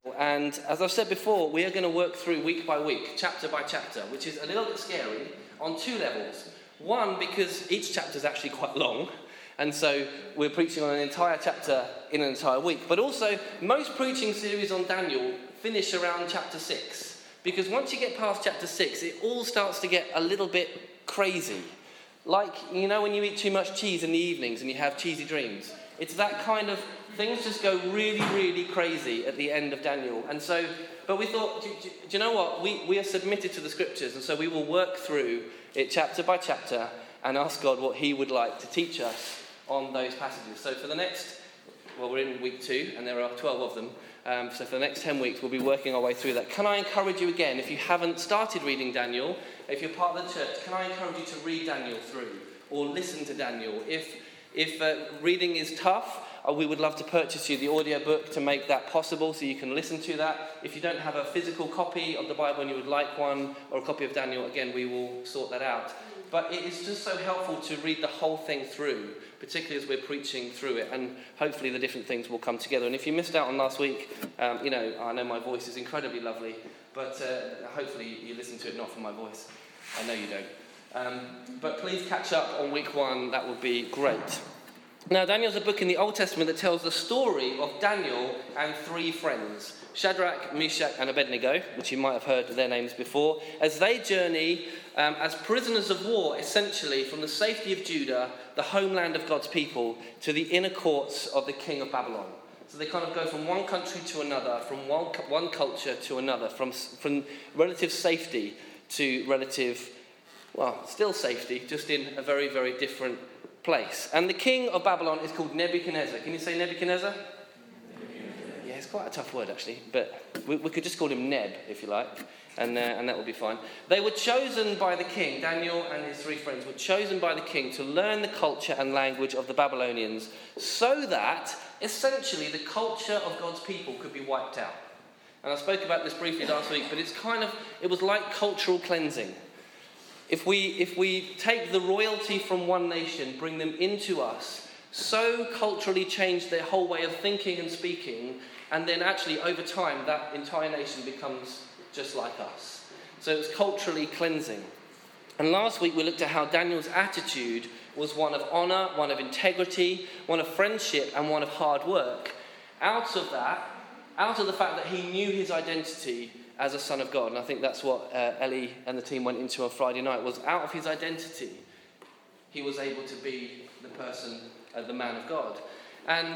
And as I've said before, we are going to work through week by week, chapter by chapter, which is a little bit scary on two levels. One, because each chapter is actually quite long, and so we're preaching on an entire chapter in an entire week. But also, most preaching series on Daniel finish around chapter 6, because once you get past chapter 6, it all starts to get a little bit crazy. Like, you know, when you eat too much cheese in the evenings and you have cheesy dreams. It's that kind of, things just go really, really crazy at the end of Daniel. And so, but we thought, do you know what? We are submitted to the scriptures, and so we will work through it chapter by chapter and ask God what he would like to teach us on those passages. So for the next, we're in week 2, and there are 12 of them. So for the next 10 weeks, we'll be working our way through that. Can I encourage you again, if you haven't started reading Daniel, if you're part of the church, can I encourage you to read Daniel through or listen to Daniel? If reading is tough, we would love to purchase you the audiobook to make that possible so you can listen to that. If you don't have a physical copy of the Bible and you would like one, or a copy of Daniel, again, we will sort that out. But it is just so helpful to read the whole thing through, particularly as we're preaching through it, and hopefully the different things will come together. And if you missed out on last week, I know my voice is incredibly lovely, but hopefully you listen to it not for my voice. I know you don't. But please catch up on week 1, that would be great. Now, Daniel's a book in the Old Testament that tells the story of Daniel and 3 friends, Shadrach, Meshach, and Abednego, which you might have heard their names before, as they journey as prisoners of war, essentially, from the safety of Judah, the homeland of God's people, to the inner courts of the king of Babylon. So they kind of go from one country to another, from one culture to another, from relative safety to relative, still safety, just in a very, very different place. And the king of Babylon is called Nebuchadnezzar. Can you say Nebuchadnezzar? Yeah, it's quite a tough word, actually, but we could just call him Neb, if you like, and that would be fine. They were chosen by the king, Daniel and his 3 friends were chosen by the king to learn the culture and language of the Babylonians so that, essentially, the culture of God's people could be wiped out. And I spoke about this briefly last week, but it was like cultural cleansing. If we take the royalty from one nation, bring them into us, so culturally change their whole way of thinking and speaking, and then actually over time that entire nation becomes just like us. So it's culturally cleansing. And last week we looked at how Daniel's attitude was one of honour, one of integrity, one of friendship, and one of hard work. Out of the fact that he knew his identity as a son of God. And I think that's what Ellie and the team went into on Friday night, was out of his identity, he was able to be the person, the man of God. And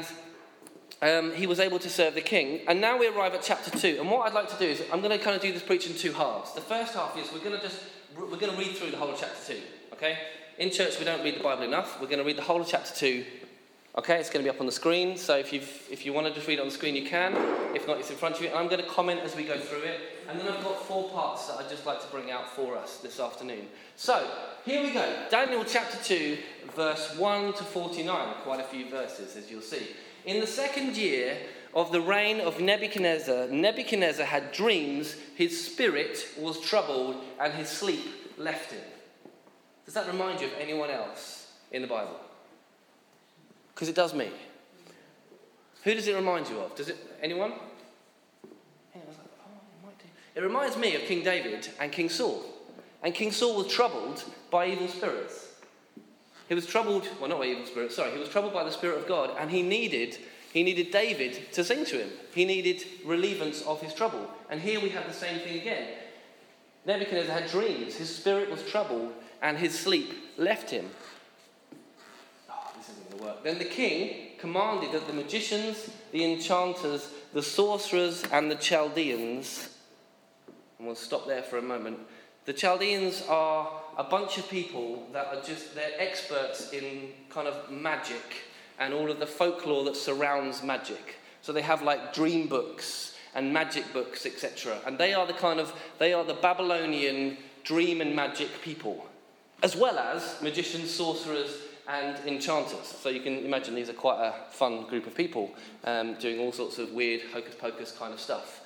he was able to serve the king. And now we arrive at chapter 2. And what I'd like to do is, I'm going to kind of do this preach in 2 halves. The first half is we're going to read through the whole of chapter 2. Okay? In church we don't read the Bible enough. We're going to read the whole of chapter 2. Okay, it's going to be up on the screen, so if you want to just read it on the screen, you can. If not, it's in front of you. And I'm going to comment as we go through it. And then I've got 4 parts that I'd just like to bring out for us this afternoon. So, here we go. Daniel chapter 2, verse 1 to 49. Quite a few verses, as you'll see. In the 2nd year of the reign of Nebuchadnezzar, Nebuchadnezzar had dreams, his spirit was troubled, and his sleep left him. Does that remind you of anyone else in the Bible? Because it does me. Who does it remind you of? Does it? Anyone? It reminds me of King David and King Saul. And King Saul was troubled by evil spirits. He was troubled, well, not by evil spirits, sorry. He was troubled by the Spirit of God, and he needed David to sing to him. He needed relievance of his trouble. And here we have the same thing again. Nebuchadnezzar had dreams. His spirit was troubled, and his sleep left him. Then the king commanded that the magicians, the enchanters, the sorcerers, and the Chaldeans, and we'll stop there for a moment. The Chaldeans are a bunch of people that are they're experts in kind of magic and all of the folklore that surrounds magic. So they have like dream books and magic books, etc. And they are the Babylonian dream and magic people, as well as magicians, sorcerers, and enchanters. So you can imagine these are quite a fun group of people doing all sorts of weird hocus-pocus kind of stuff.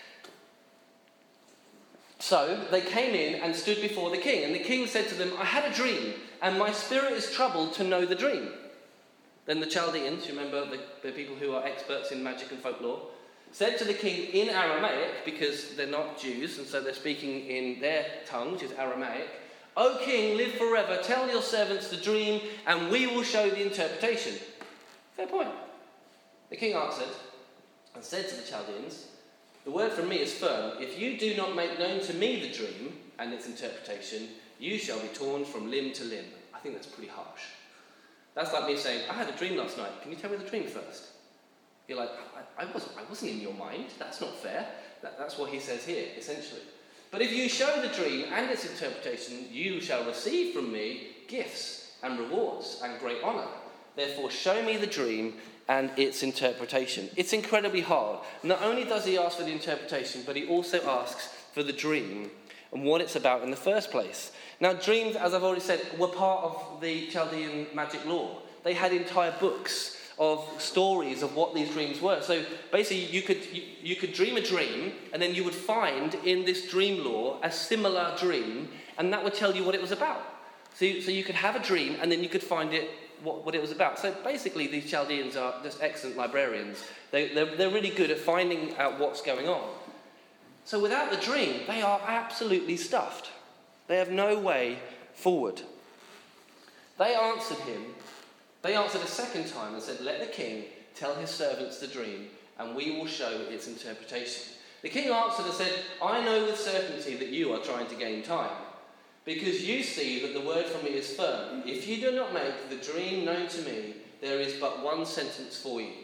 So they came in and stood before the king, and the king said to them, I had a dream, and my spirit is troubled to know the dream. Then the Chaldeans, you remember the people who are experts in magic and folklore, said to the king in Aramaic, because they're not Jews, and so they're speaking in their tongue, which is Aramaic, "O king, live forever, tell your servants the dream, and we will show the interpretation." Fair point. The king answered and said to the Chaldeans, "The word from me is firm. If you do not make known to me the dream and its interpretation, you shall be torn from limb to limb." I think that's pretty harsh. That's like me saying, "I had a dream last night. Can you tell me the dream first?" You're like, I wasn't in your mind. That's not fair. That's what he says here, essentially. "But if you show the dream and its interpretation, you shall receive from me gifts and rewards and great honour. Therefore, show me the dream and its interpretation." It's incredibly hard. Not only does he ask for the interpretation, but he also asks for the dream and what it's about in the first place. Now, dreams, as I've already said, were part of the Chaldean magic lore. They had entire books of stories of what these dreams were. So basically, you could dream a dream, and then you would find in this dream lore a similar dream, and that would tell you what it was about. So you could have a dream, and then you could find it what it was about. So basically, these Chaldeans are just excellent librarians. They're really good at finding out what's going on. So without the dream, they are absolutely stuffed. They have no way forward. They answered a second time and said, "Let the king tell his servants the dream, and we will show its interpretation." The king answered and said, "I know with certainty that you are trying to gain time, because you see that the word from me is firm. If you do not make the dream known to me, there is but one sentence for you.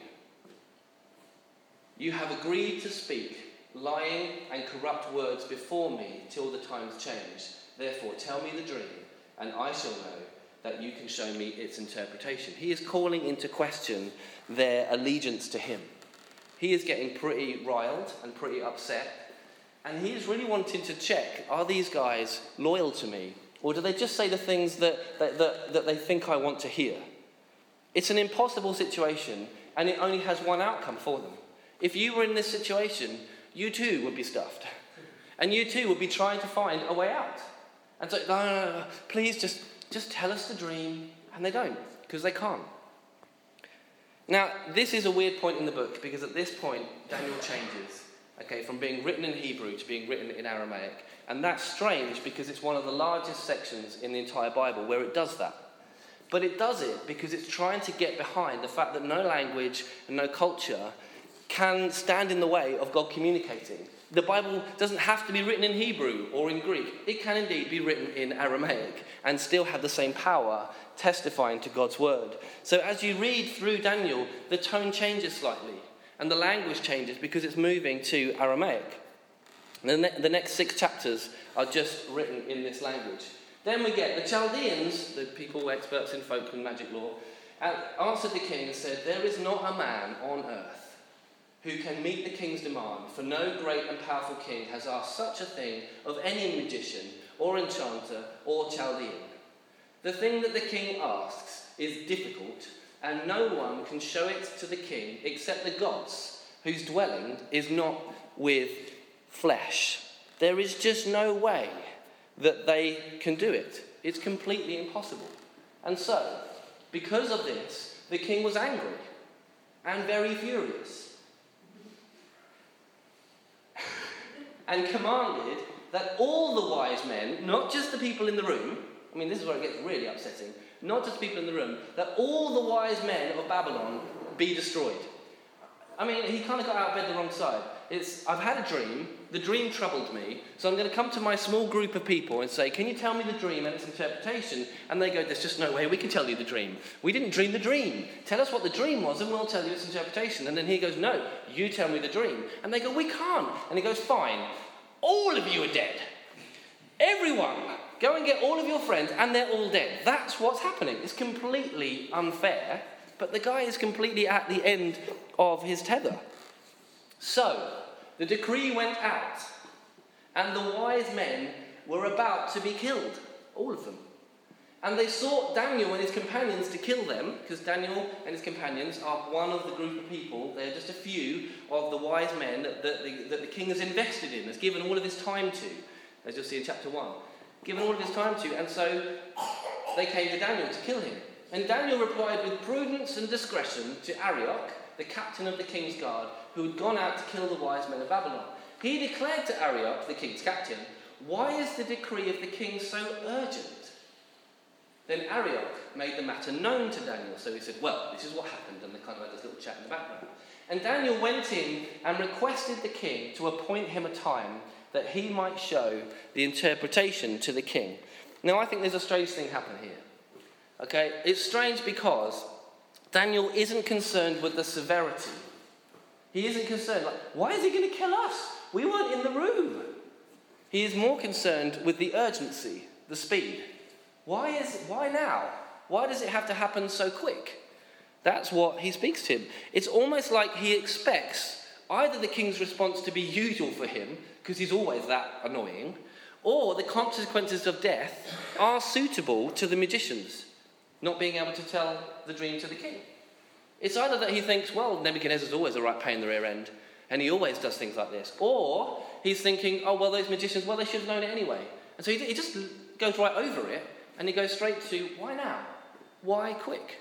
You have agreed to speak lying and corrupt words before me till the times change. Therefore, tell me the dream, and I shall know that you can show me its interpretation." He is calling into question their allegiance to him. He is getting pretty riled and pretty upset, and he is really wanting to check, are these guys loyal to me, or do they just say the things that they think I want to hear? It's an impossible situation, and it only has one outcome for them. If you were in this situation, you too would be stuffed, and you too would be trying to find a way out. And so, no, please just tell us the dream. And they don't, because they can't. Now, this is a weird point in the book, because at this point, Daniel changes, from being written in Hebrew to being written in Aramaic. And that's strange, because it's one of the largest sections in the entire Bible where it does that. But it does it because it's trying to get behind the fact that no language and no culture can stand in the way of God communicating. The Bible doesn't have to be written in Hebrew or in Greek. It can indeed be written in Aramaic and still have the same power, testifying to God's word. So as you read through Daniel, the tone changes slightly and the language changes because it's moving to Aramaic. And the next 6 chapters are just written in this language. Then we get the Chaldeans, the people experts in folk and magic lore, answered the king and said, "There is not a man on earth who can meet the king's demand, for no great and powerful king has asked such a thing of any magician or enchanter or Chaldean. The thing that the king asks is difficult, and no one can show it to the king except the gods, whose dwelling is not with flesh." There is just no way that they can do it. It's completely impossible. And so, because of this, the king was angry and very furious, and commanded that all the wise men, not just the people in the room, this is where it gets really upsetting, not just the people in the room, that all the wise men of Babylon be destroyed. He kind of got out of bed the wrong side. I've had a dream, the dream troubled me, so I'm going to come to my small group of people and say, "Can you tell me the dream and its interpretation?" And they go, "There's just no way we can tell you the dream. We didn't dream the dream. Tell us what the dream was and we'll tell you its interpretation." And then he goes, "No, you tell me the dream." And they go, "We can't." And he goes, "Fine, all of you are dead. Everyone, go and get all of your friends and they're all dead." That's what's happening. It's completely unfair, but the guy is completely at the end of his tether. So, the decree went out, and the wise men were about to be killed, all of them. And they sought Daniel and his companions to kill them, because Daniel and his companions are one of the group of people. They're just a few of the wise men that the king has invested in, has given all of his time to, as you'll see in chapter 1. Given all of his time to, and so they came to Daniel to kill him. And Daniel replied with prudence and discretion to Arioch, the captain of the king's guard, who had gone out to kill the wise men of Babylon. He declared to Arioch, the king's captain, "Why is the decree of the king so urgent?" Then Arioch made the matter known to Daniel. So he said, "Well, this is what happened," and they kind of had this little chat in the background. And Daniel went in and requested the king to appoint him a time that he might show the interpretation to the king. Now, I think there's a strange thing happening here. Okay, it's strange because Daniel isn't concerned with the severity. He isn't concerned, like, why is he going to kill us? We weren't in the room. He is more concerned with the urgency, the speed. Why now? Why does it have to happen so quick? That's what he speaks to him. It's almost like he expects either the king's response to be usual for him, because he's always that annoying, or the consequences of death are suitable to the magicians not being able to tell the dream to the king. It's either that he thinks, well, Nebuchadnezzar's always a right pain in the rear end, and he always does things like this, or he's thinking, oh, well, those magicians, well, they should have known it anyway. And so he just goes right over it, and he goes straight to, why now? Why quick?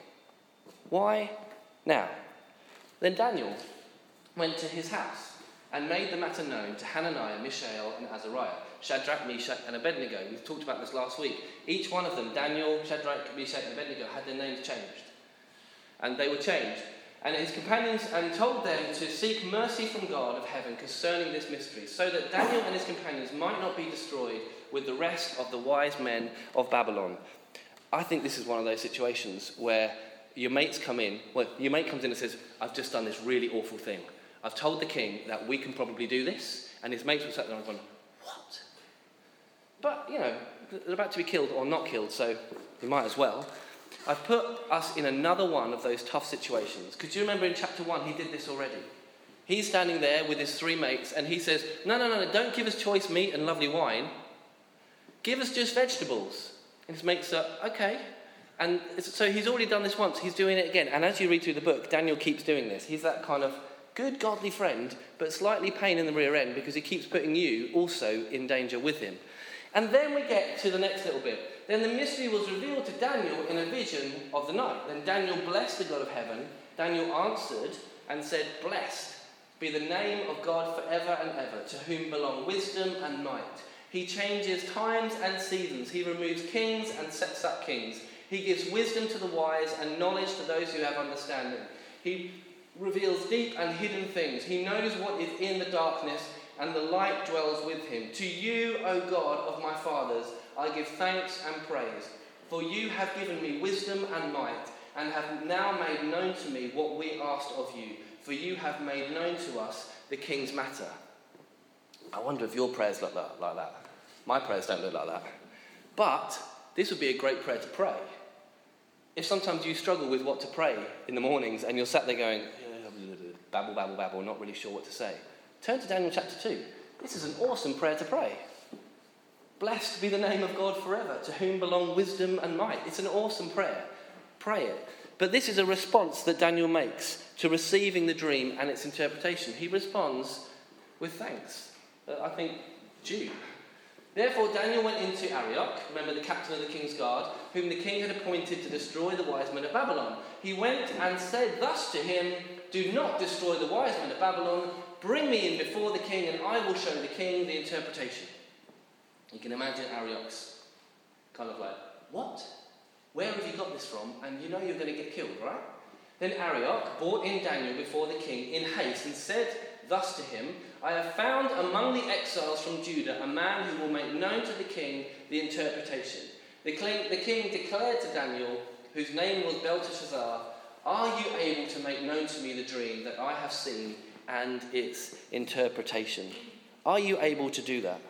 Why now? Then Daniel went to his house and made the matter known to Hananiah, Mishael, and Azariah, Shadrach, Meshach, and Abednego. We talked about this last week. Each one of them, Daniel, Shadrach, Meshach, and Abednego, had their names changed. And they were changed. And his companions and told them to seek mercy from God of heaven concerning this mystery, so that Daniel and his companions might not be destroyed with the rest of the wise men of Babylon. I think this is one of those situations where your mates come in, your mate comes in and says, I've just done this really awful thing. I've told the king that we can probably do this, and his mates will sit there and go, what? But, they're about to be killed or not killed, so we might as well. I've put us in another one of those tough situations. Because you remember in chapter 1, he did this already. He's standing there with his 3 mates, and he says, no, don't give us choice meat and lovely wine. Give us just vegetables. And his mates are, okay. And so he's already done this once. He's doing it again. And as you read through the book, Daniel keeps doing this. He's that kind of good, godly friend, but slightly pain in the rear end because he keeps putting you also in danger with him. And then we get to the next little bit. Then the mystery was revealed to Daniel in a vision of the night. Then Daniel blessed the God of heaven. Daniel answered and said, blessed be the name of God forever and ever, to whom belong wisdom and might. He changes times and seasons. He removes kings and sets up kings. He gives wisdom to the wise and knowledge to those who have understanding. He reveals deep and hidden things. He knows what is in the darkness, and the light dwells with him. To you, O God of my fathers, I give thanks and praise. For you have given me wisdom and might, and have now made known to me what we asked of you. For you have made known to us the king's matter. I wonder if your prayers look like that. My prayers don't look like that. But this would be a great prayer to pray. If sometimes you struggle with what to pray in the mornings and you're sat there going, babble, babble, babble, not really sure what to say, turn to Daniel chapter 2. This is an awesome prayer to pray. Blessed be the name of God forever, to whom belong wisdom and might. It's an awesome prayer. Pray it. But this is a response that Daniel makes to receiving the dream and its interpretation. He responds with thanks. I think due. Therefore Daniel went into Arioch, remember the captain of the king's guard, whom the king had appointed to destroy the wise men of Babylon. He went and said thus to him, do not destroy the wise men of Babylon. Bring me in before the king, and I will show the king the interpretation. You can imagine Arioch's kind of like, what? Where have you got this from? And you know you're going to get killed, right? Then Arioch brought in Daniel before the king in haste and said thus to him, I have found among the exiles from Judah a man who will make known to the king the interpretation. The king declared to Daniel, whose name was Belteshazzar, are you able to make known to me the dream that I have seen and its interpretation? Are you able to do that?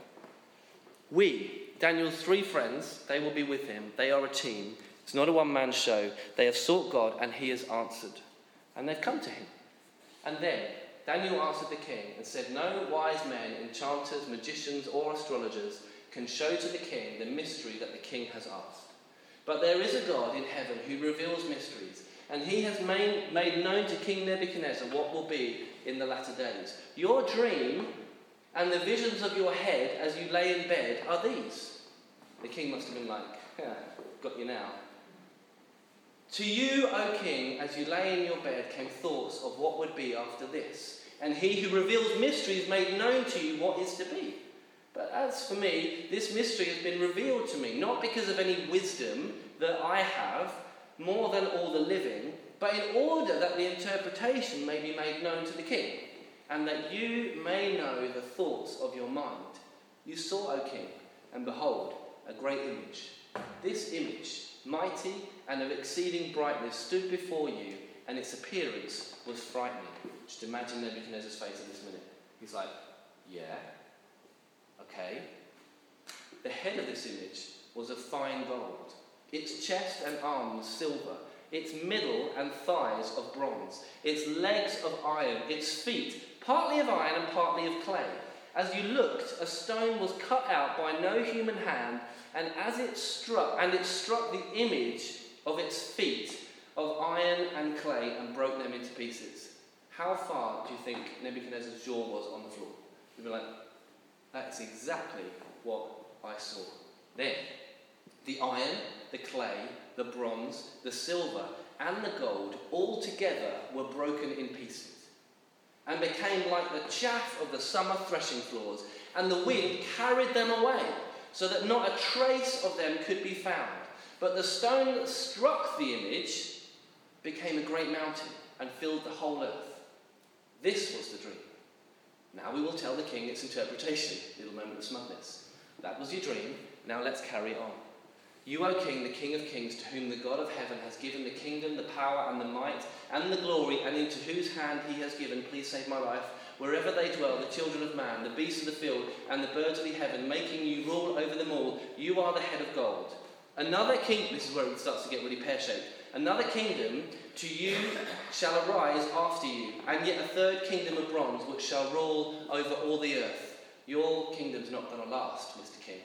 We, Daniel's 3 friends, they will be with him. They are a team. It's not a one-man show. They have sought God and he has answered. And they've come to him. And then Daniel answered the king and said, no wise men, enchanters, magicians or astrologers can show to the king the mystery that the king has asked. But there is a God in heaven who reveals mysteries, and he has made known to King Nebuchadnezzar what will be in the latter days. Your dream and the visions of your head as you lay in bed are these. The king must have been like, yeah, got you now. To you, O king, as you lay in your bed, came thoughts of what would be after this. And he who reveals mysteries made known to you what is to be. But as for me, this mystery has been revealed to me, not because of any wisdom that I have, more than all the living, but in order that the interpretation may be made known to the king, and that you may know the thoughts of your mind. You saw, O king, and behold, a great image. This image, mighty and of exceeding brightness, stood before you, and its appearance was frightening. Just imagine Nebuchadnezzar's face at this minute. He's like, yeah, okay. The head of this image was of fine gold, its chest and arms silver, its middle and thighs of bronze, its legs of iron, its feet partly of iron and partly of clay. As you looked, a stone was cut out by no human hand, and it struck the image of its feet of iron and clay and broke them into pieces. How far do you think Nebuchadnezzar's jaw was on the floor? You'd be like, that's exactly what I saw. Then, the iron, the clay, the bronze, the silver, and the gold all together were broken in pieces, and became like the chaff of the summer threshing floors, and the wind carried them away, so that not a trace of them could be found. But the stone that struck the image became a great mountain, and filled the whole earth. This was the dream. Now we will tell the king its interpretation. Little moment of smugness. That was your dream. Now let's carry on. You, O king, the king of kings, to whom the God of heaven has given the kingdom, the power and the might and the glory, and into whose hand he has given, please save my life, wherever they dwell, the children of man, the beasts of the field, and the birds of the heaven, making you rule over them all. You are the head of gold. Another king, this is where it starts to get really pear-shaped. Another kingdom to you shall arise after you, and yet a third kingdom of bronze, which shall rule over all the earth. Your kingdom's not going to last, Mr. King.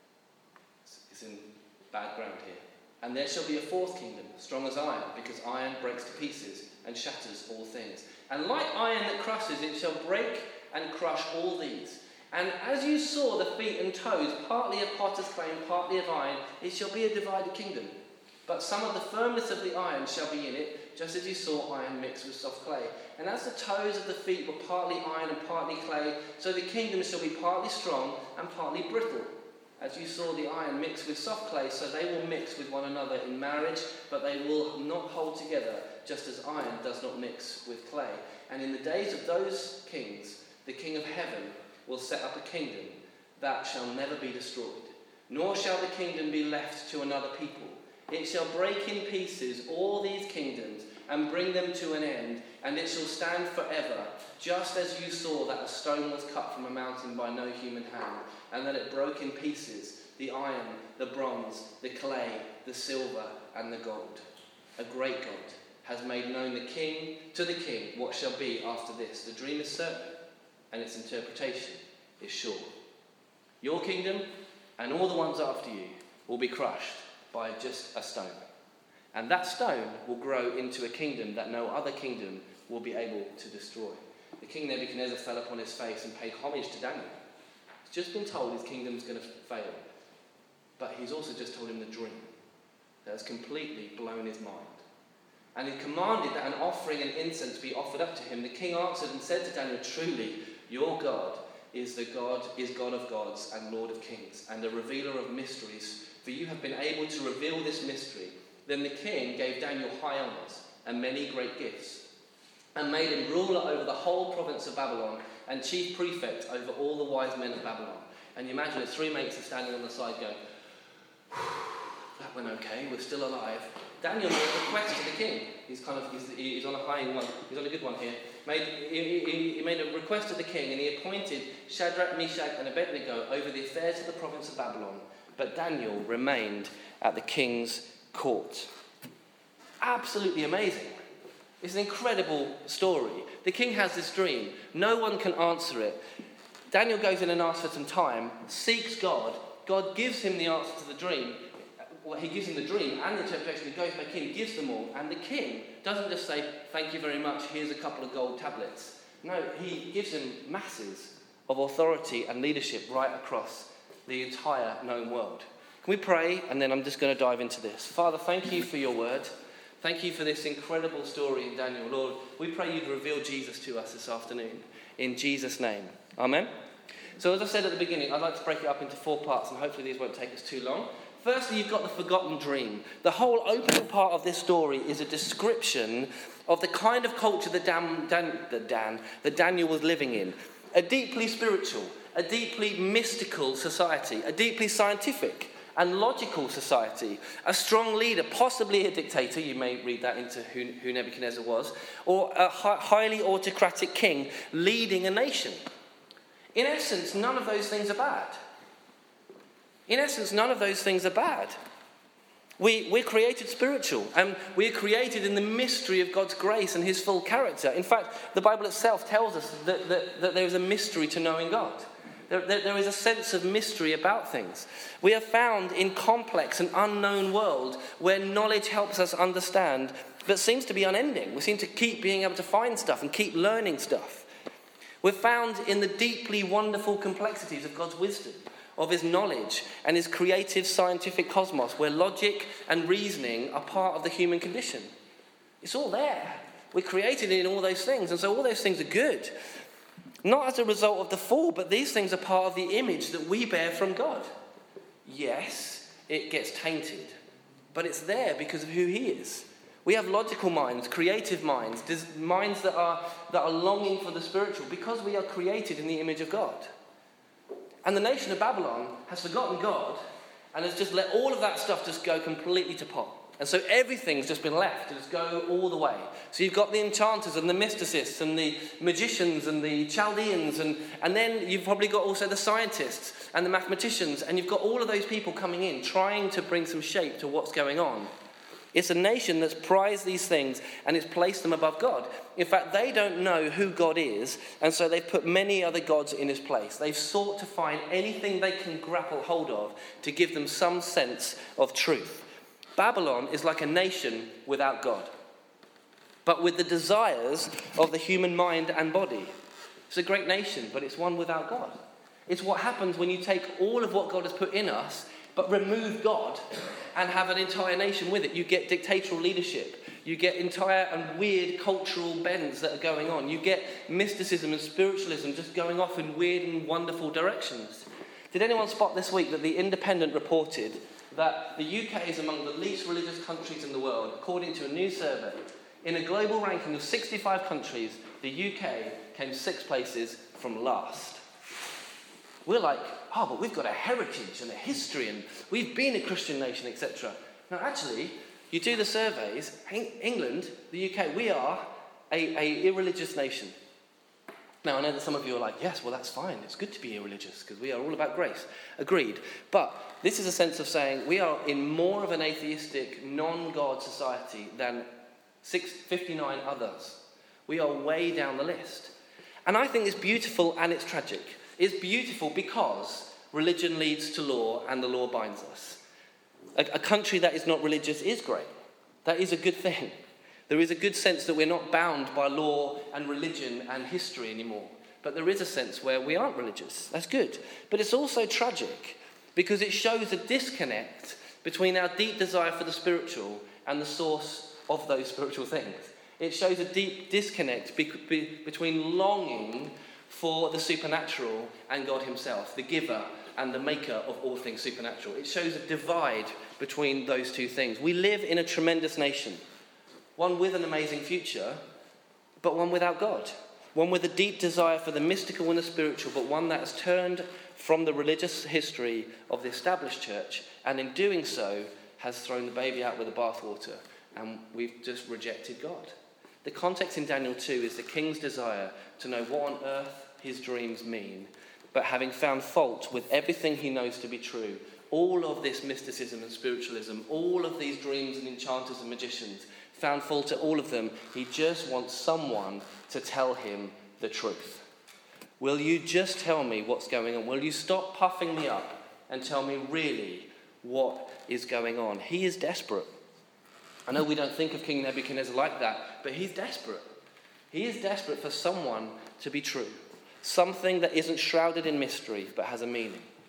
It's in bad ground here. And there shall be a fourth kingdom, strong as iron, because iron breaks to pieces and shatters all things. And like iron that crushes, it shall break and crush all these. And as you saw the feet and toes, partly of potter's clay and partly of iron, it shall be a divided kingdom. But some of the firmness of the iron shall be in it, just as you saw iron mixed with soft clay. And as the toes of the feet were partly iron and partly clay, so the kingdom shall be partly strong and partly brittle. As you saw the iron mixed with soft clay, so they will mix with one another in marriage, but they will not hold together, just as iron does not mix with clay. And in the days of those kings, the King of heaven will set up a kingdom that shall never be destroyed, nor shall the kingdom be left to another people. It shall break in pieces all these kingdoms and bring them to an end, and it shall stand forever, just as you saw that a stone was cut from a mountain by no human hand, and that it broke in pieces the iron, the bronze, the clay, the silver, and the gold. A great God has made known to the king what shall be after this. The dream is certain, and its interpretation is sure. Your kingdom and all the ones after you will be crushed by just a stone. And that stone will grow into a kingdom that no other kingdom will be able to destroy. The king Nebuchadnezzar fell upon his face and paid homage to Daniel. He's just been told his kingdom's going to fail. But he's also just told him the dream that has completely blown his mind. And he commanded that an offering and incense be offered up to him. The king answered and said to Daniel, truly, your God is God of gods and Lord of kings, and a revealer of mysteries, for you have been able to reveal this mystery. Then the king gave Daniel high honours and many great gifts, and made him ruler over the whole province of Babylon, and chief prefect over all the wise men of Babylon. And you imagine the three mates are standing on the side going, that went okay, we're still alive. Daniel made a request to the king. He's on a high one. He's on a good one here. He made a request to the king, and he appointed Shadrach, Meshach, and Abednego over the affairs of the province of Babylon. But Daniel remained at the king's court. Absolutely amazing. It's an incredible story. The king has this dream. No one can answer it. Daniel goes in and asks for some time, seeks God. God gives him the answer to the dream. Well, he gives him the dream and the interpretation. He goes back in, gives them all. And the king doesn't just say, thank you very much, here's a couple of gold tablets. No, he gives him masses of authority and leadership right across the entire known world. Can we pray? And then I'm just going to dive into this. Father, thank you for your word. Thank you for this incredible story in Daniel. Lord, we pray you'd reveal Jesus to us this afternoon. In Jesus' name. Amen. So as I said at the beginning, I'd like to break it up into 4 parts, and hopefully these won't take us too long. Firstly, you've got the forgotten dream. The whole opening part of this story is a description of the kind of culture that Daniel was living in. A deeply spiritual, a deeply mystical society, a deeply scientific and logical society, a strong leader, possibly a dictator, you may read that into who Nebuchadnezzar was, or a highly autocratic king leading a nation. In essence, none of those things are bad. We're created spiritual, and we're created in the mystery of God's grace and his full character. In fact, the Bible itself tells us that there is a mystery to knowing God. There is a sense of mystery about things. We are found in complex and unknown world where knowledge helps us understand, but seems to be unending. We seem to keep being able to find stuff and keep learning stuff. We're found in the deeply wonderful complexities of God's wisdom, of his knowledge and his creative scientific cosmos, where logic and reasoning are part of the human condition. It's all there. We're created in all those things, and so all those things are good. Not as a result of the fall, but these things are part of the image that we bear from God. Yes, it gets tainted, but it's there because of who he is. We have logical minds, creative minds, minds that are longing for the spiritual, because we are created in the image of God. And the nation of Babylon has forgotten God and has just let all of that stuff just go completely to pot. And so everything's just been left to just go all the way. So you've got the enchanters and the mysticists and the magicians and the Chaldeans, and then you've probably got also the scientists and the mathematicians, and you've got all of those people coming in trying to bring some shape to what's going on. It's a nation that's prized these things and has placed them above God. In fact, they don't know who God is, and so they've put many other gods in his place. They've sought to find anything they can grapple hold of to give them some sense of truth. Babylon is like a nation without God, but with the desires of the human mind and body. It's a great nation, but it's one without God. It's what happens when you take all of what God has put in us, but remove God and have an entire nation with it. You get dictatorial leadership. You get entire and weird cultural bends that are going on. You get mysticism and spiritualism just going off in weird and wonderful directions. Did anyone spot this week that The Independent reported that the UK is among the least religious countries in the world, according to a new survey? In a global ranking of 65 countries, the UK came 6 places from last. We're like, but we've got a heritage and a history, and we've been a Christian nation, etc. Now, actually, you do the surveys, England, the UK, we are a irreligious nation. Now, I know that some of you are like, yes, well, that's fine. It's good to be irreligious because we are all about grace. Agreed. But this is a sense of saying we are in more of an atheistic, non-God society than 59 others. We are way down the list. And I think it's beautiful and it's tragic. It's beautiful because religion leads to law and the law binds us. A country that is not religious is great. That is a good thing. There is a good sense that we're not bound by law and religion and history anymore. But there is a sense where we aren't religious. That's good. But it's also tragic because it shows a disconnect between our deep desire for the spiritual and the source of those spiritual things. It shows a deep disconnect between longing for the supernatural and God himself, the giver and the maker of all things supernatural. It shows a divide between those two things. We live in a tremendous nation. One with an amazing future, but one without God. One with a deep desire for the mystical and the spiritual, but one that has turned from the religious history of the established church, and in doing so has thrown the baby out with the bathwater, and we've just rejected God. The context in Daniel 2 is the king's desire to know what on earth his dreams mean, but having found fault with everything he knows to be true, all of this mysticism and spiritualism, all of these dreams and enchanters and magicians, found fault at all of them. He just wants someone to tell him the truth. Will you just tell me what's going on? Will you stop puffing me up and tell me really what is going on? He is desperate. I know we don't think of King Nebuchadnezzar like that, but he's desperate. He is desperate for someone to be true. Something that isn't shrouded in mystery but has a meaning.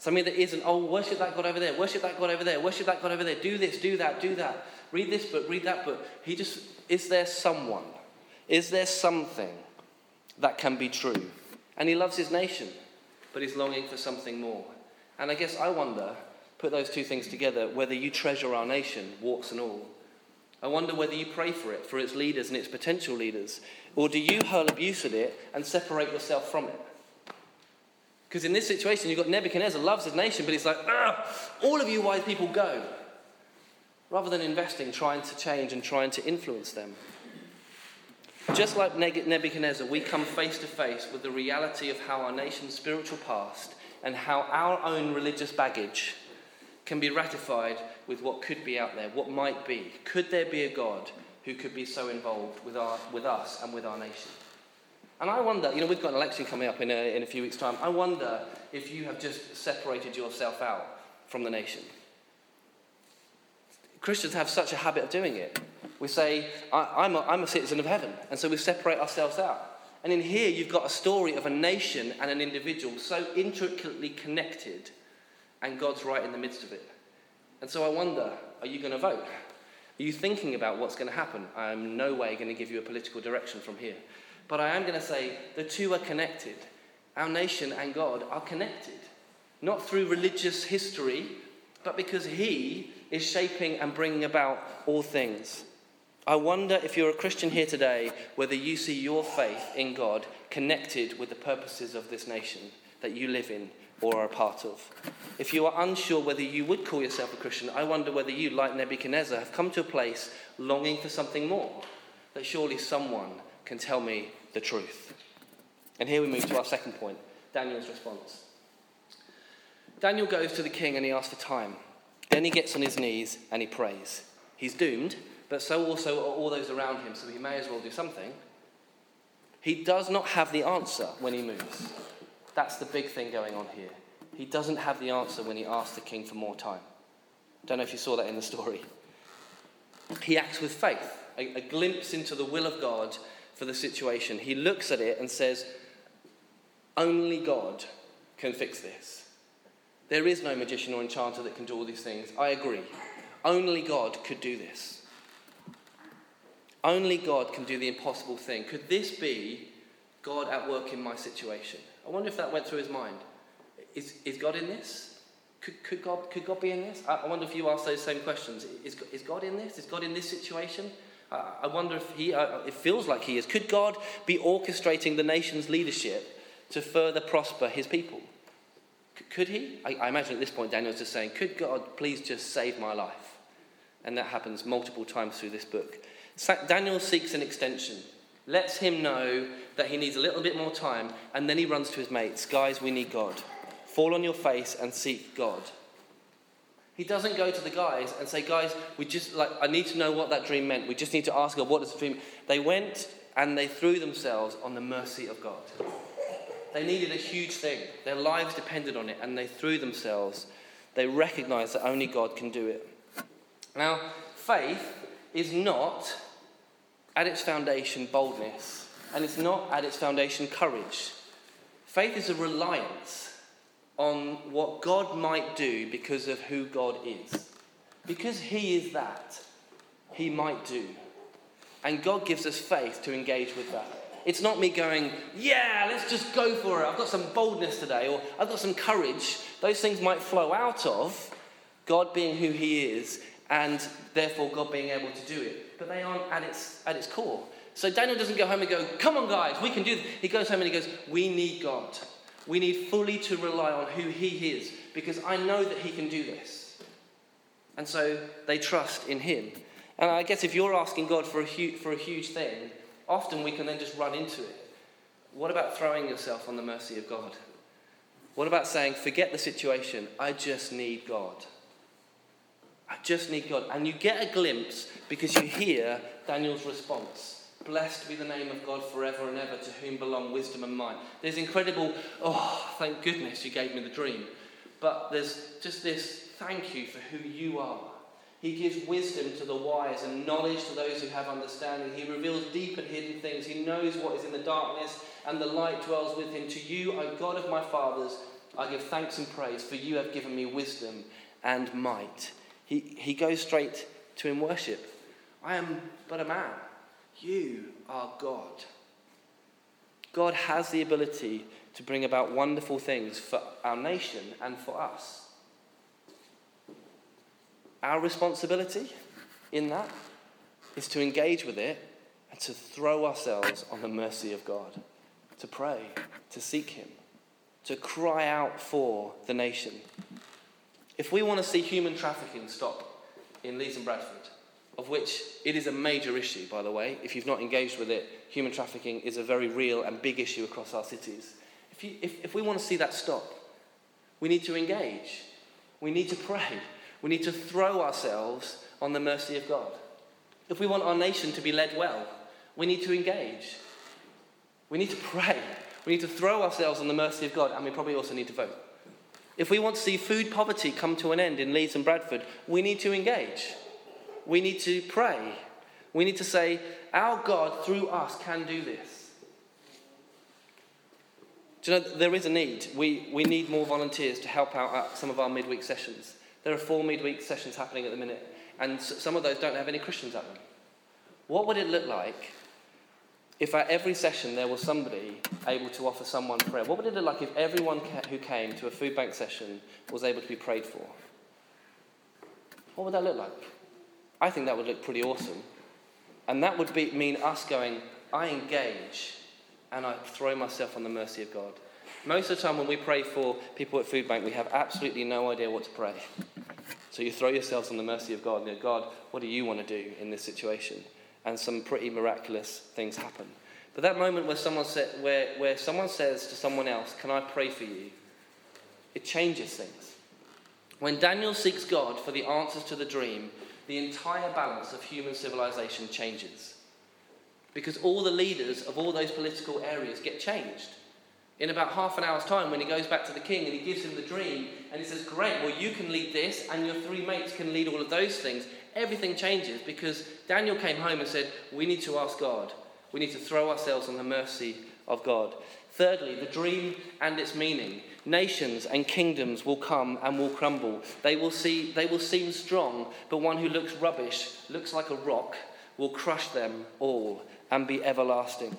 Something that isn't, oh, worship that God over there, worship that God over there, worship that God over there, do this, do that, do that. Read this book, read that book. Is there someone? Is there something that can be true? And he loves his nation, but he's longing for something more. And I guess I wonder, put those two things together, whether you treasure our nation, warts and all. I wonder whether you pray for it, for its leaders and its potential leaders, or do you hurl abuse at it and separate yourself from it? Because in this situation, you've got Nebuchadnezzar, loves his nation, but he's like, all of you wise people go. Rather than investing, trying to change and trying to influence them. Just like Nebuchadnezzar, we come face to face with the reality of how our nation's spiritual past and how our own religious baggage can be ratified with what could be out there, what might be. Could there be a God who could be so involved with us and with our nation? And I wonder, we've got an election coming up in a few weeks' time. I wonder if you have just separated yourself out from the nation. Christians have such a habit of doing it. We say, I'm a citizen of heaven, and so we separate ourselves out. And in here, you've got a story of a nation and an individual so intricately connected, and God's right in the midst of it. And so I wonder, are you going to vote? Are you thinking about what's going to happen? I'm in no way going to give you a political direction from here. But I am going to say the two are connected. Our nation and God are connected. Not through religious history, but because he is shaping and bringing about all things. I wonder if you're a Christian here today, whether you see your faith in God connected with the purposes of this nation that you live in or are a part of. If you are unsure whether you would call yourself a Christian, I wonder whether you, like Nebuchadnezzar, have come to a place longing for something more, that surely someone can tell me the truth. And here we move to our second point, Daniel's response. Daniel goes to the king and he asks for time. Then he gets on his knees and he prays. He's doomed, but so also are all those around him, so he may as well do something. He does not have the answer when he moves. That's the big thing going on here. He doesn't have the answer when he asks the king for more time. Don't know if you saw that in the story. He acts with faith, a glimpse into the will of God for the situation. He looks at it and says, only God can fix this. There is no magician or enchanter that can do all these things. I agree. Only God could do this. Only God can do the impossible thing. Could this be God at work in my situation? I wonder if that went through his mind. Is God in this? Could God be in this? I wonder if you ask those same questions. Is God in this? Is God in this situation? I wonder if it feels like he is. Could God be orchestrating the nation's leadership to further prosper his people? Could he? I imagine at this point Daniel's just saying, could God please just save my life? And that happens multiple times through this book. Daniel seeks an extension, lets him know that he needs a little bit more time, and then he runs to his mates. Guys, we need God. Fall on your face and seek God. He doesn't go to the guys and say, guys, I need to know what that dream meant. We just need to ask God, what does the dream mean? They went and they threw themselves on the mercy of God. They needed a huge thing. Their lives depended on it, and they threw themselves. They recognized that only God can do it. Now, faith is not at its foundation boldness, and it's not at its foundation courage. Faith is a reliance on what God might do because of who God is. Because he is that, he might do. And God gives us faith to engage with that. It's not me going, yeah, let's just go for it. I've got some boldness today, or I've got some courage. Those things might flow out of God being who he is, and therefore God being able to do it. But they aren't at its core. So Daniel doesn't go home and go, come on guys, we can do this. He goes home and he goes, we need God. We need fully to rely on who he is, because I know that he can do this. And so they trust in him. And I guess if you're asking God for a huge thing, often we can then just run into it. What about throwing yourself on the mercy of God? What about saying, forget the situation, I just need God. I just need God. And you get a glimpse because you hear Daniel's response. Blessed be the name of God forever and ever, to whom belong wisdom and might. There's incredible, thank goodness you gave me the dream. But there's just this thank you for who you are. He gives wisdom to the wise and knowledge to those who have understanding. He reveals deep and hidden things. He knows what is in the darkness, and the light dwells with him. To you, O God of my fathers, I give thanks and praise, for you have given me wisdom and might. He goes straight to in worship. I am but a man. You are God. God has the ability to bring about wonderful things for our nation and for us. Our responsibility in that is to engage with it and to throw ourselves on the mercy of God, to pray, to seek him, to cry out for the nation. If we want to see human trafficking stop in Leeds and Bradford, of which it is a major issue, by the way, if you've not engaged with it, human trafficking is a very real and big issue across our cities. If we want to see that stop, we need to engage. We need to pray. We need to throw ourselves on the mercy of God. If we want our nation to be led well, we need to engage. We need to pray. We need to throw ourselves on the mercy of God, and we probably also need to vote. If we want to see food poverty come to an end in Leeds and Bradford, we need to engage. We need to pray. We need to say, our God through us can do this. Do you know, there is a need. We need more volunteers to help out at some of our midweek sessions. There are 4 midweek sessions happening at the minute, and some of those don't have any Christians at them. What would it look like if at every session there was somebody able to offer someone prayer? What would it look like if everyone who came to a food bank session was able to be prayed for? What would that look like? I think that would look pretty awesome. And that would mean us going, I engage and I throw myself on the mercy of God. Most of the time when we pray for people at Food Bank, we have absolutely no idea what to pray. So you throw yourselves on the mercy of God and go, God, what do you want to do in this situation? And some pretty miraculous things happen. But that moment where someone says to someone else, can I pray for you? It changes things. When Daniel seeks God for the answers to the dream, the entire balance of human civilization changes. Because all the leaders of all those political areas get changed. In about half an hour's time, when he goes back to the king and he gives him the dream, and he says, great, well, you can lead this, and your 3 mates can lead all of those things. Everything changes because Daniel came home and said, we need to ask God. We need to throw ourselves on the mercy of God. Thirdly, the dream and its meaning. Nations and kingdoms will come and will crumble. They will seem strong, but one who looks rubbish, looks like a rock, will crush them all and be everlasting.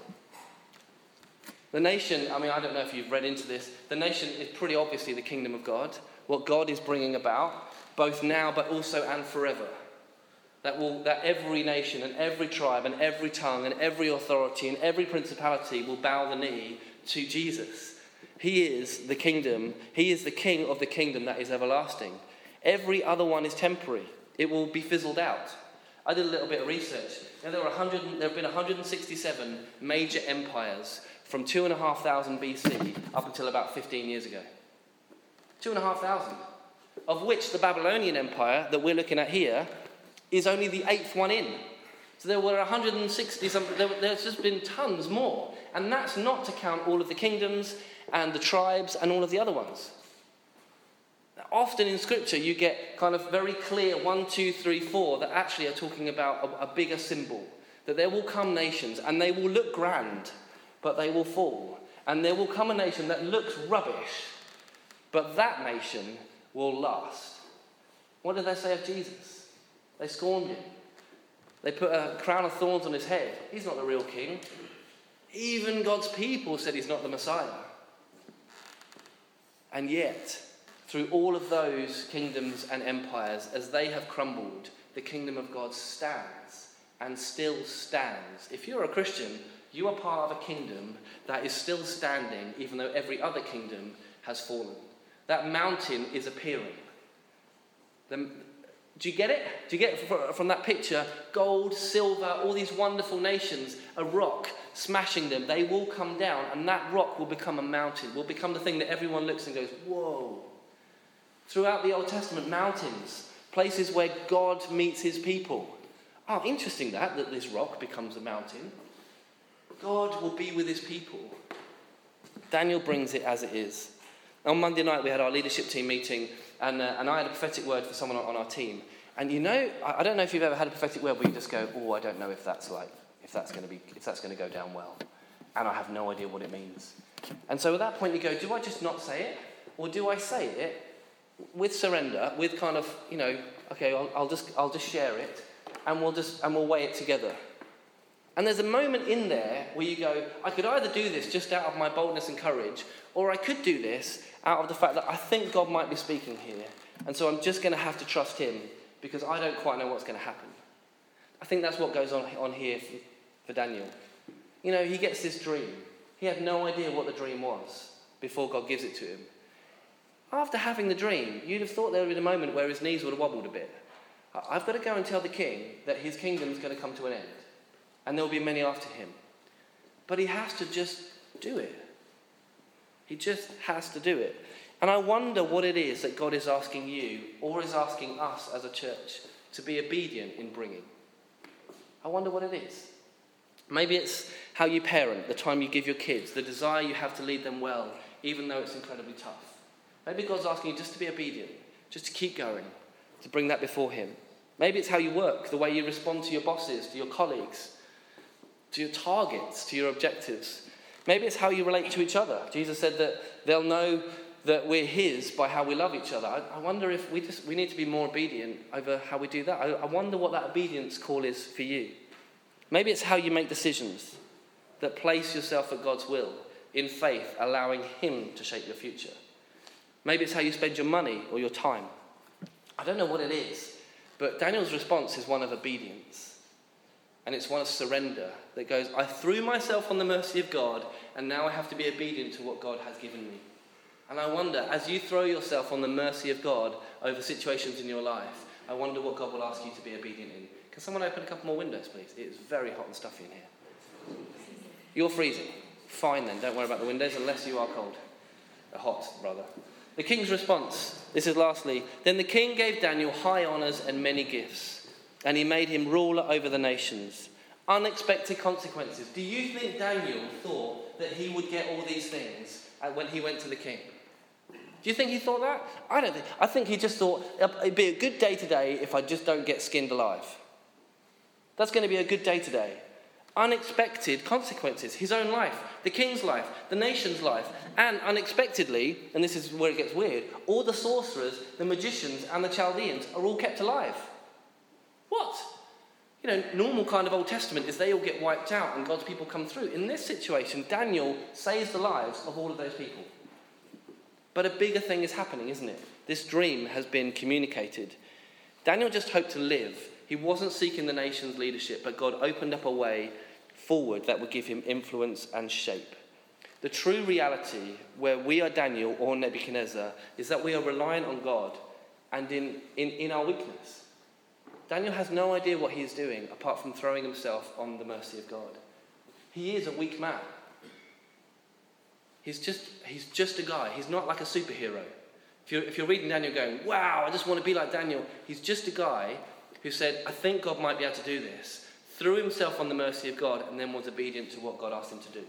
The nation, I don't know if you've read into this, the nation is pretty obviously the kingdom of God, what God is bringing about, both now but also and forever. That every nation and every tribe and every tongue and every authority and every principality will bow the knee to Jesus. He is the kingdom. He is the king of the kingdom that is everlasting. Every other one is temporary. It will be fizzled out. I did a little bit of research. Now, there have been 167 major empires from 2,500 BC up until about 15 years ago. 2,500. Of which the Babylonian Empire that we're looking at here is only the 8th one in. So there were 160 something, there's just been tons more. And that's not to count all of the kingdoms and the tribes and all of the other ones. Now, often in scripture you get kind of very clear 1, 2, 3, 4 that actually are talking about a bigger symbol. That there will come nations and they will look grand, but they will fall. And there will come a nation that looks rubbish, but that nation will last. What did they say of Jesus? They scorned him. They put a crown of thorns on his head. He's not the real king. Even God's people said he's not the Messiah. And yet, through all of those kingdoms and empires, as they have crumbled, the kingdom of God stands and still stands. If you're a Christian, you are part of a kingdom that is still standing, even though every other kingdom has fallen. That mountain is appearing. Do you get it? Do you get it from that picture? Gold, silver, all these wonderful nations, a rock smashing them. They will come down, and that rock will become a mountain, will become the thing that everyone looks and goes, whoa. Throughout the Old Testament, mountains, places where God meets his people. Oh, interesting that this rock becomes a mountain. God will be with his people. Daniel brings it as it is. On Monday night, we had our leadership team meeting, and I had a prophetic word for someone on our team. And I don't know if you've ever had a prophetic word where you just go, I don't know if that's going to go down well. And I have no idea what it means. And so at that point you go, do I just not say it? Or do I say it with surrender, with kind of, okay, I'll just share it, and we'll weigh it together. And there's a moment in there where you go, I could either do this just out of my boldness and courage, or I could do this out of the fact that I think God might be speaking here. And so I'm just going to have to trust him because I don't quite know what's going to happen. I think that's what goes on here for Daniel. He gets this dream. He had no idea what the dream was before God gives it to him. After having the dream, you'd have thought there would have been a moment where his knees would have wobbled a bit. I've got to go and tell the king that his kingdom is going to come to an end. And there will be many after him. But he has to just do it. He just has to do it. And I wonder what it is that God is asking you, or is asking us as a church, to be obedient in bringing. I wonder what it is. Maybe it's how you parent, the time you give your kids, the desire you have to lead them well, even though it's incredibly tough. Maybe God's asking you just to be obedient, just to keep going, to bring that before him. Maybe it's how you work, the way you respond to your bosses, to your colleagues, to your targets, to your objectives. Maybe it's how you relate to each other. Jesus said that they'll know that we're his by how we love each other. I wonder if we need to be more obedient over how we do that. I wonder what that obedience call is for you. Maybe it's how you make decisions that place yourself at God's will in faith, allowing him to shape your future. Maybe it's how you spend your money or your time. I don't know what it is, but Daniel's response is one of obedience. And it's one of surrender that goes, I threw myself on the mercy of God, and now I have to be obedient to what God has given me. And I wonder, as you throw yourself on the mercy of God over situations in your life, I wonder what God will ask you to be obedient in. Can someone open a couple more windows, please? It's very hot and stuffy in here. You're freezing. Fine then, don't worry about the windows unless you are cold. Hot, rather. The king's response, this is lastly, then the king gave Daniel high honours and many gifts. And he made him ruler over the nations. Unexpected consequences. Do you think Daniel thought that he would get all these things when he went to the king? Do you think he thought that? I don't think. I think he just thought, it'd be a good day today if I just don't get skinned alive. That's going to be a good day today. Unexpected consequences. His own life, the king's life, the nation's life. And unexpectedly, and this is where it gets weird, all the sorcerers, the magicians and the Chaldeans are all kept alive. What? Normal kind of Old Testament is they all get wiped out and God's people come through. In this situation, Daniel saves the lives of all of those people. But a bigger thing is happening, isn't it? This dream has been communicated. Daniel just hoped to live. He wasn't seeking the nation's leadership, but God opened up a way forward that would give him influence and shape. The true reality where we are Daniel or Nebuchadnezzar is that we are reliant on God and in our weakness. Daniel has no idea what he is doing apart from throwing himself on the mercy of God. He is a weak man. He's just a guy. He's not like a superhero. If you're reading Daniel going, wow, I just want to be like Daniel, he's just a guy who said, I think God might be able to do this, threw himself on the mercy of God, and then was obedient to what God asked him to do.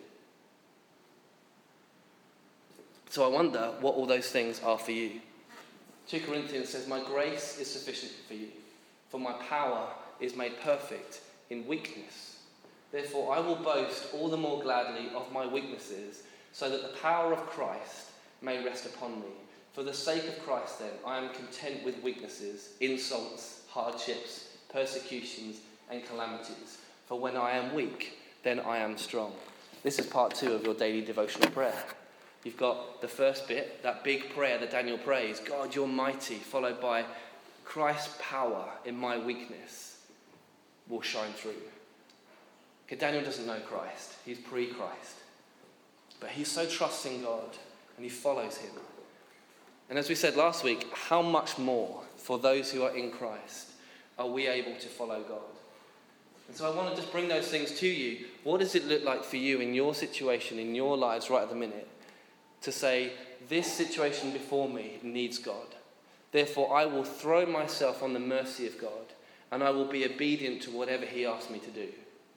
So I wonder what all those things are for you. 2 Corinthians says, my grace is sufficient for you. For my power is made perfect in weakness. Therefore, I will boast all the more gladly of my weaknesses, so that the power of Christ may rest upon me. For the sake of Christ, then, I am content with weaknesses, insults, hardships, persecutions, and calamities. For when I am weak, then I am strong. This is part 2 of your daily devotional prayer. You've got the first bit, that big prayer that Daniel prays, God, you're mighty, followed by Christ's power in my weakness will shine through. Okay, Daniel doesn't know Christ. He's pre-Christ. But he's so trusting God and he follows him. And as we said last week, how much more for those who are in Christ are we able to follow God? And so I want to just bring those things to you. What does it look like for you in your situation, in your lives right at the minute, to say, this situation before me needs God. Therefore, I will throw myself on the mercy of God, and I will be obedient to whatever he asks me to do.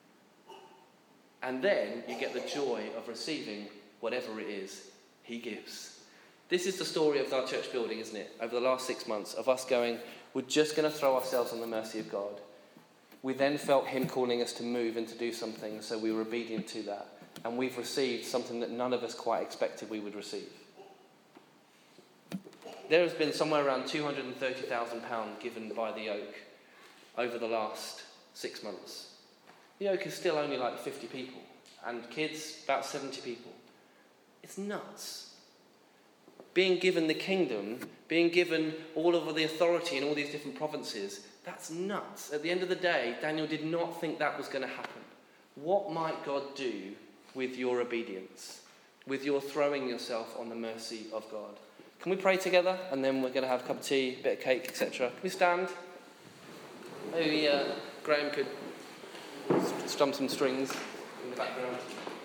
And then you get the joy of receiving whatever it is he gives. This is the story of our church building, isn't it? Over the last 6 months of us going, we're just going to throw ourselves on the mercy of God. We then felt him calling us to move and to do something, so we were obedient to that. And we've received something that none of us quite expected we would receive. there has been somewhere around £230,000 given by the Oak over the last 6 months. The Oak is still only like 50 people, and kids, about 70 people. It's nuts. Being given the kingdom, being given all of the authority in all these different provinces, that's nuts. At the end of the day, Daniel did not think that was going to happen. What might God do with your obedience, with your throwing yourself on the mercy of God? Can we pray together? And then we're going to have a cup of tea, a bit of cake, etc. Can we stand? Maybe Graham could strum some strings in the background.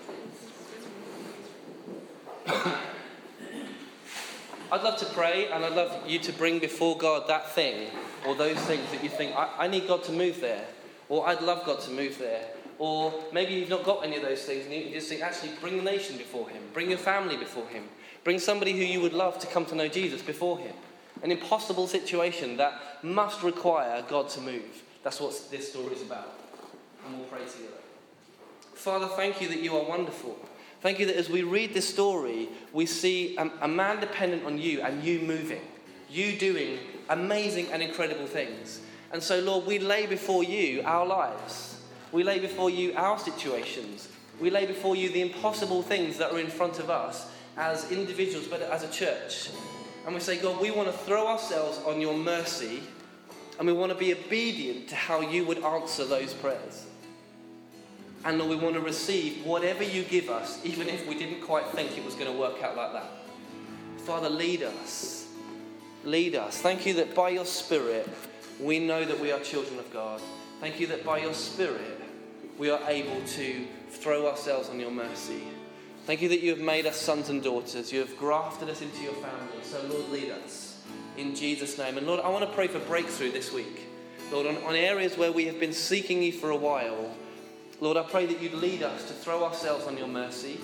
I'd love to pray, and I'd love you to bring before God that thing, or those things that you think, I need God to move there, or I'd love God to move there. Or maybe you've not got any of those things, and you just think, actually, bring the nation before him, bring your family before him, bring somebody who you would love to come to know Jesus before him. An impossible situation that must require God to move. That's what this story is about. And we'll pray together. Father, thank you that you are wonderful. Thank you that as we read this story, we see a man dependent on you and you moving. You doing amazing and incredible things. And so, Lord, we lay before you our lives. We lay before you our situations. We lay before you the impossible things that are in front of us as individuals, but as a church. And we say, God, we want to throw ourselves on your mercy, and we want to be obedient to how you would answer those prayers. And Lord, we want to receive whatever you give us, even if we didn't quite think it was going to work out like that. Father, lead us. Lead us. Thank you that by your Spirit, we know that we are children of God. Thank you that by your Spirit, we are able to throw ourselves on your mercy. Thank you that you have made us sons and daughters. You have grafted us into your family. So, Lord, lead us in Jesus' name. And Lord, I want to pray for breakthrough this week. Lord, on areas where we have been seeking you for a while, Lord, I pray that you'd lead us to throw ourselves on your mercy,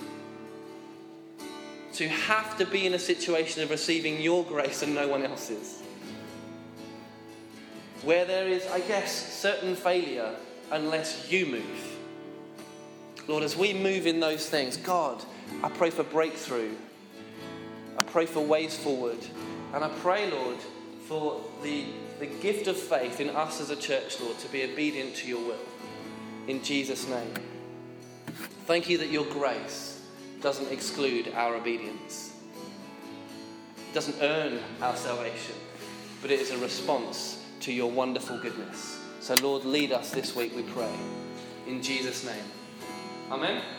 to have to be in a situation of receiving your grace and no one else's. Where there is, I guess, certain failure unless you move. Lord, as we move in those things, God, I pray for breakthrough. I pray for ways forward. And I pray, Lord, for the gift of faith in us as a church, Lord, to be obedient to your will. In Jesus' name. Thank you that your grace doesn't exclude our obedience. It doesn't earn our salvation, but it is a response to your wonderful goodness. So, Lord, lead us this week, we pray. In Jesus' name. Amen.